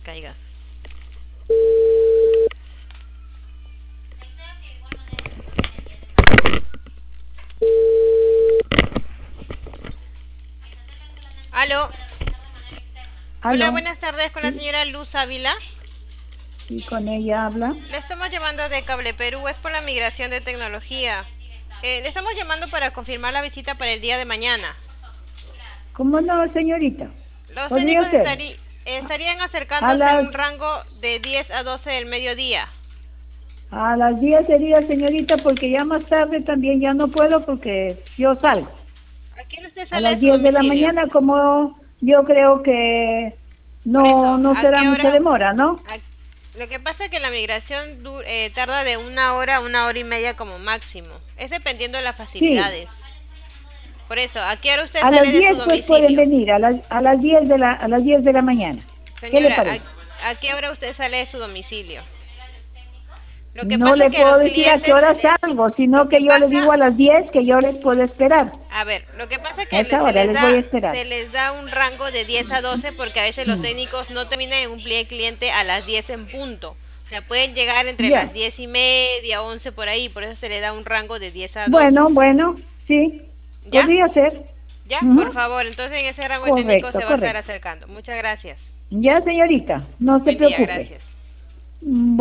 caigas. Aló. Hola, ¿Aló? buenas tardes con la Sí, señora Luz Ávila. sí, con ella habla. Le estamos llamando de Cable Perú, es por la migración de tecnología. Le estamos llamando para confirmar la visita para el día de mañana. ¿Cómo no, señorita? Los Podría técnicos ser. estarían A acercándose en las, un rango de 10 a 12 del mediodía. a las 10 sería, señorita, porque ya más tarde también ya no puedo porque yo salgo. ¿A qué hora usted A sale las de su 10 de la domicilio? mañana, como yo creo que Por eso, no ¿a será qué mucha hora? demora, ¿no? Lo que pasa es que la migración tarda de una hora y media como máximo. Es dependiendo de las Sí. facilidades. Por eso, ¿a qué hora usted A sale las de su 10 pues pueden domicilio? venir, a las 10 a las 10 de la mañana. ¿Qué le Señora, parece? ¿a qué hora usted sale de su domicilio? Lo que No pasa es le que puedo los decir a qué clientes, hora salgo, lo sino que que yo le digo pasa, a las 10 que yo les puedo esperar. a ver, lo que pasa es A que esa se hora les les voy a da, esperar. se les da un rango de 10 a 12 porque a veces los Mm. técnicos no terminan en un pliego de cliente a las 10 en punto. O sea, pueden llegar entre las Ya. 10 y media, 11 por ahí, por eso se le da un rango de 10 a 12. Bueno, sí, ¿Ya? podría ser. ¿Ya? Por Ujú. favor, entonces en ese rango el técnico Correcto, se va a estar correcto. acercando. Muchas gracias. Ya, señorita, no se Buen día, preocupe. gracias. Mm,